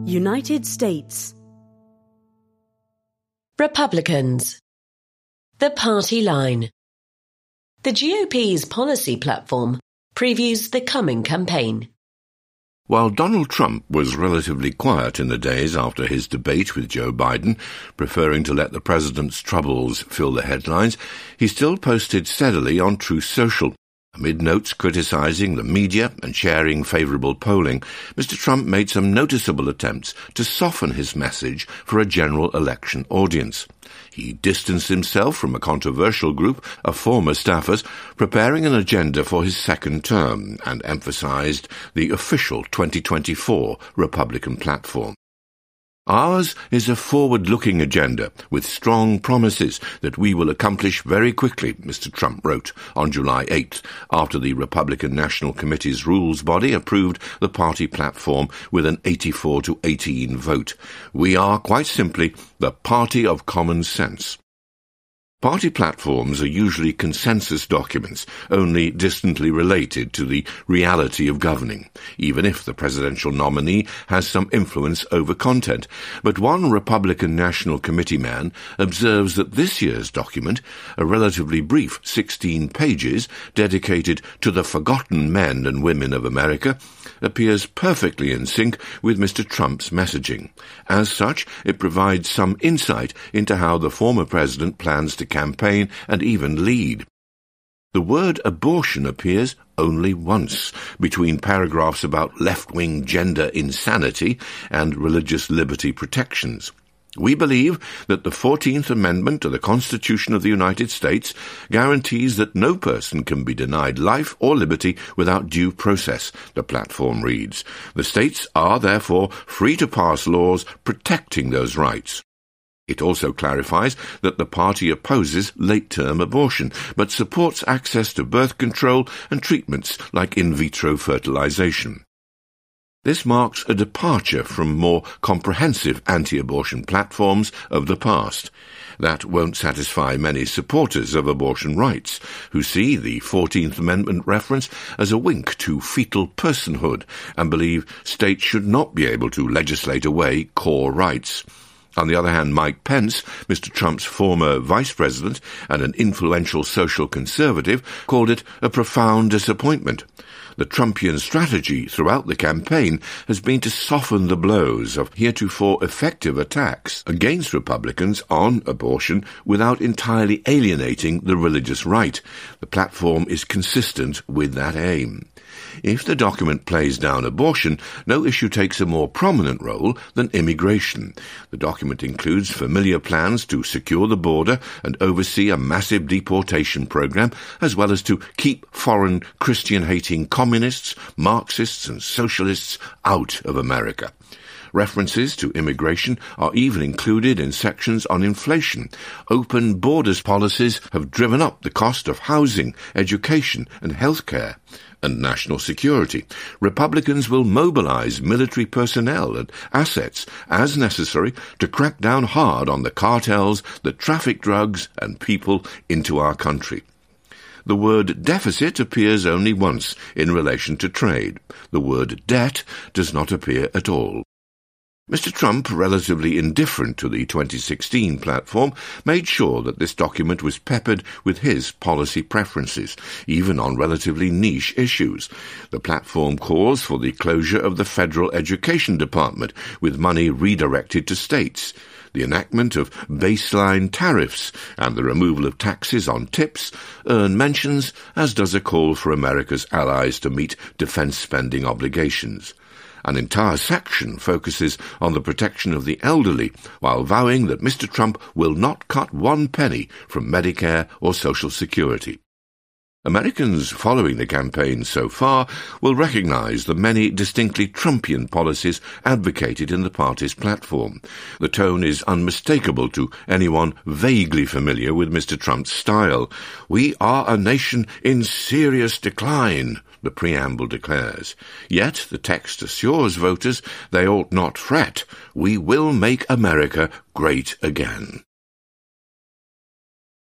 United States. Republicans. The party line. The GOP's policy platform previews the coming campaign. While Donald Trump was relatively quiet in the days after his debate with Joe Biden, preferring to let the president's troubles fill the headlines, he still posted steadily on Truth Social. Amid notes criticizing the media and sharing favorable polling, Mr. Trump made some noticeable attempts to soften his message for a general election audience. He distanced himself from a controversial group of former staffers preparing an agenda for his second term and emphasized the official 2024 Republican platform. Ours is a forward-looking agenda with strong promises that we will accomplish very quickly, Mr. Trump wrote on July 8th, after the Republican National Committee's rules body approved the party platform with an 84-18 vote. We are, quite simply, the party of common sense. Party platforms are usually consensus documents, only distantly related to the reality of governing, even if the presidential nominee has some influence over content. But one Republican National Committee man observes that this year's document, a relatively brief 16 pages dedicated to the forgotten men and women of America, appears perfectly in sync with Mr. Trump's messaging. As such, it provides some insight into how the former president plans to campaign and even lead. The word abortion appears only once, between paragraphs about left-wing gender insanity and religious liberty protections. We believe that the 14th Amendment to the Constitution of the United States guarantees that no person can be denied life or liberty without due process, the platform reads. The states are, therefore, free to pass laws protecting those rights. It also clarifies that the party opposes late-term abortion, but supports access to birth control and treatments like in vitro fertilization. This marks a departure from more comprehensive anti-abortion platforms of the past. That won't satisfy many supporters of abortion rights, who see the 14th Amendment reference as a wink to fetal personhood and believe states should not be able to legislate away core rights. On the other hand, Mike Pence, Mr. Trump's former vice president and an influential social conservative, called it a profound disappointment. The Trumpian strategy throughout the campaign has been to soften the blows of heretofore effective attacks against Republicans on abortion without entirely alienating the religious right. The platform is consistent with that aim. If the document plays down abortion, no issue takes a more prominent role than immigration. The document includes familiar plans to secure the border and oversee a massive deportation program, as well as to keep foreign Christian-hating communists, Marxists and socialists out of America. References to immigration are even included in sections on inflation. Open borders policies have driven up the cost of housing, education and healthcare and national security. Republicans will mobilize military personnel and assets as necessary to crack down hard on the cartels that traffic drugs and people into our country. The word deficit appears only once in relation to trade. The word debt does not appear at all. Mr. Trump, relatively indifferent to the 2016 platform, made sure that this document was peppered with his policy preferences, even on relatively niche issues. The platform calls for the closure of the federal education department, with money redirected to states, the enactment of baseline tariffs, and the removal of taxes on tips earn mentions, as does a call for America's allies to meet defense spending obligations. An entire section focuses on the protection of the elderly, while vowing that Mr. Trump will not cut one penny from Medicare or Social Security. Americans following the campaign so far will recognize the many distinctly Trumpian policies advocated in the party's platform. The tone is unmistakable to anyone vaguely familiar with Mr. Trump's style. "We are a nation in serious decline," the preamble declares. Yet the text assures voters they ought not fret. "We will make America great again."